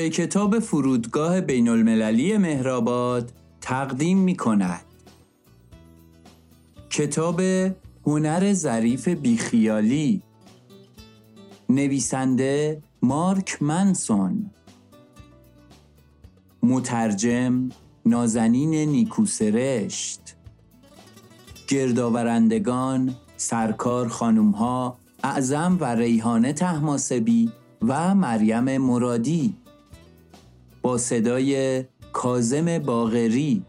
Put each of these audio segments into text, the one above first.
فضای کتاب فرودگاه بین المللی مهرآباد تقدیم می کند. کتاب هنر ظریف بیخیالی، نویسنده مارک منسون، مترجم نازنین نیکوسرشت، گردآورندگان سرکار خانومها اعظم و ریحانه طهماسبی و مریم مرادی، با صدای کاظم باقری.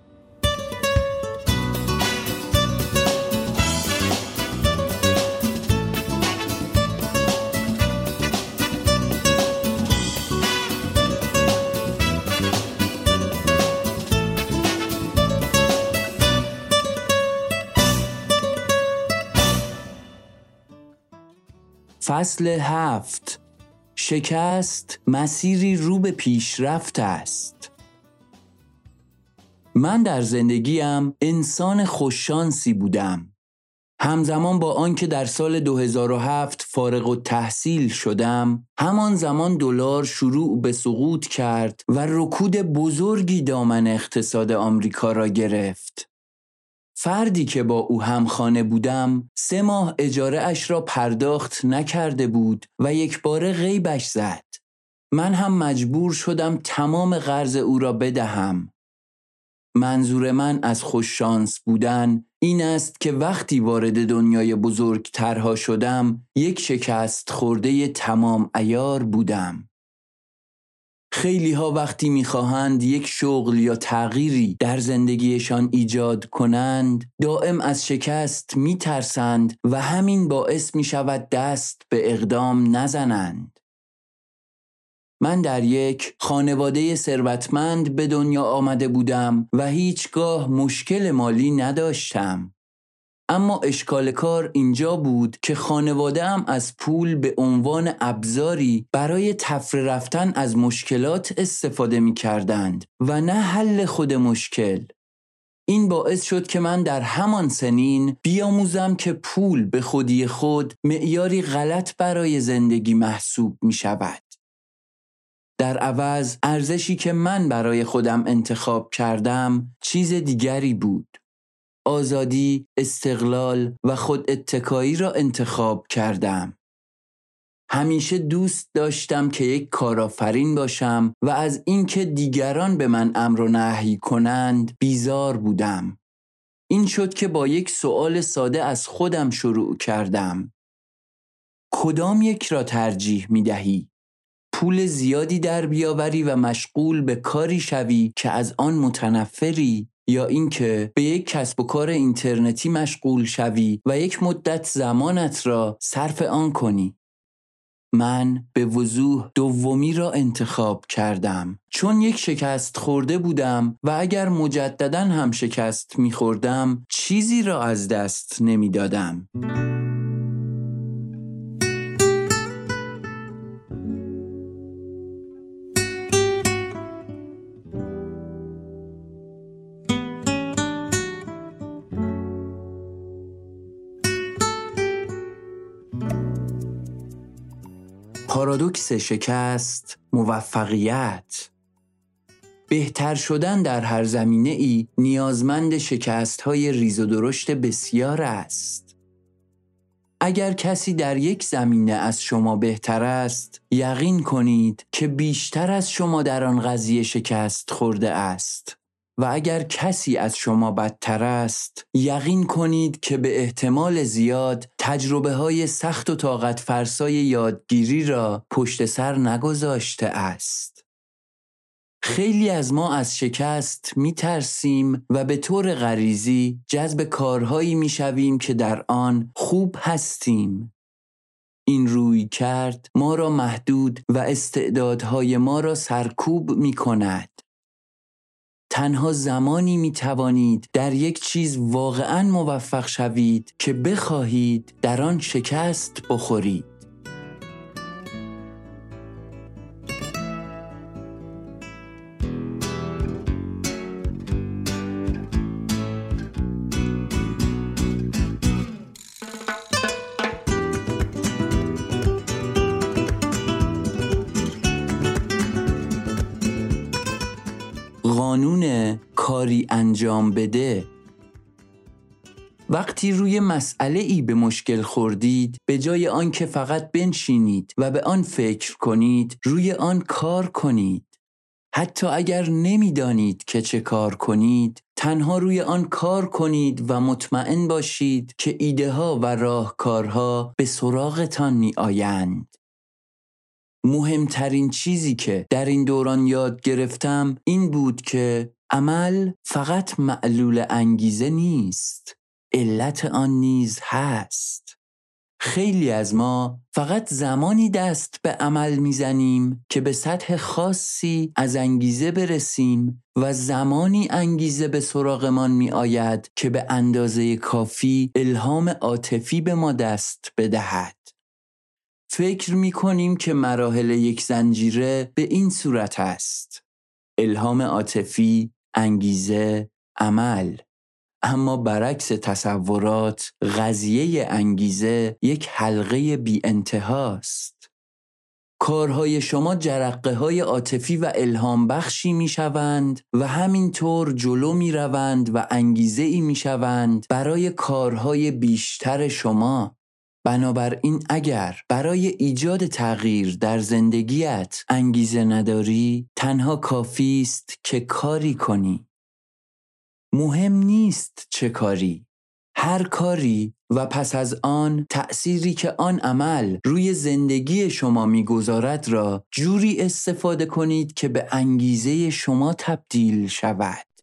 فصل 7. شکست مسیری رو به پیشرفت است. من در زندگیم انسان خوششانسی بودم. همزمان با آنکه در سال 2007 فارغ التحصیل شدم، همان زمان دلار شروع به سقوط کرد و رکود بزرگی دامن اقتصاد آمریکا را گرفت. فردی که با او همخانه بودم 3 ماه اجاره اش را پرداخت نکرده بود و یکباره غیبش زد. من هم مجبور شدم تمام قرض او را بدهم. منظور من از خوششانس بودن این است که وقتی وارد دنیای بزرگترها شدم یک شکست خورده تمام عیار بودم. خیلی ها وقتی می‌خواهند یک شغل یا تغییری در زندگیشان ایجاد کنند دائم از شکست می‌ترسند و همین باعث می‌شود دست به اقدام نزنند. من در یک خانواده ثروتمند به دنیا آمده بودم و هیچگاه مشکل مالی نداشتم. اما اشکال کار اینجا بود که خانواده‌ام از پول به عنوان ابزاری برای تفره رفتن از مشکلات استفاده می‌کردند و نه حل خود مشکل. این باعث شد که من در همان سنین بیاموزم که پول به خودی خود معیاری غلط برای زندگی محسوب می‌شود. در عوض ارزشی که من برای خودم انتخاب کردم چیز دیگری بود. آزادی، استقلال و خود اتکایی را انتخاب کردم. همیشه دوست داشتم که یک کارآفرین باشم و از اینکه دیگران به من امر و نهی کنند بیزار بودم. این شد که با یک سؤال ساده از خودم شروع کردم. کدام یک را ترجیح می دهی؟ پول زیادی در بیاوری و مشغول به کاری شوی که از آن متنفری، یا اینکه به یک کسب و کار اینترنتی مشغول شوی و یک مدت زمانت را صرف آن کنی؟ من به وضوح دومی را انتخاب کردم، چون یک شکست خورده بودم و اگر مجدداً هم شکست می‌خوردم چیزی را از دست نمی‌دادم. پارادوکس شکست، موفقیت. بهتر شدن در هر زمینه ای نیازمند شکست‌های ریز و درشت بسیار است. اگر کسی در یک زمینه از شما بهتر است، یقین کنید که بیشتر از شما در آن قضیه شکست خورده است. و اگر کسی از شما بدتر است، یقین کنید که به احتمال زیاد تجربه‌های سخت و طاقت فرسای یادگیری را پشت سر نگذاشته است. خیلی از ما از شکست می‌ترسیم و به طور غریزی جذب کارهایی می‌شویم که در آن خوب هستیم. این رویکرد ما را محدود و استعدادهای ما را سرکوب می‌کند. تنها زمانی می توانید در یک چیز واقعاً موفق شوید که بخواهید در آن شکست بخورید. قانون کاری انجام بده. وقتی روی مسئله ای به مشکل خوردید، به جای آن که فقط بنشینید و به آن فکر کنید، روی آن کار کنید. حتی اگر نمیدانید که چه کار کنید، تنها روی آن کار کنید و مطمئن باشید که ایده ها و راهکارها به سراغتان می آیند. مهمترین چیزی که در این دوران یاد گرفتم این بود که عمل فقط معلول انگیزه نیست، علت آن نیز هست. خیلی از ما فقط زمانی دست به عمل میزنیم که به سطح خاصی از انگیزه برسیم و زمانی انگیزه به سراغمان می آید که به اندازه کافی الهام عاطفی به ما دست بدهد. فکر می کنیم که مراحل یک زنجیره به این صورت است: الهام عاطفی، انگیزه، عمل. اما برعکس تصورات، قضیه انگیزه یک حلقه بی انتهاست. کارهای شما جرقه های عاطفی و الهام بخشی می شوند و همینطور جلو می روند و انگیزه ای می شوند برای کارهای بیشتر شما. بنابراین اگر برای ایجاد تغییر در زندگیت انگیزه نداری، تنها کافی است که کاری کنی. مهم نیست چه کاری، هر کاری و پس از آن تأثیری که آن عمل روی زندگی شما می‌گذارد را جوری استفاده کنید که به انگیزه شما تبدیل شود.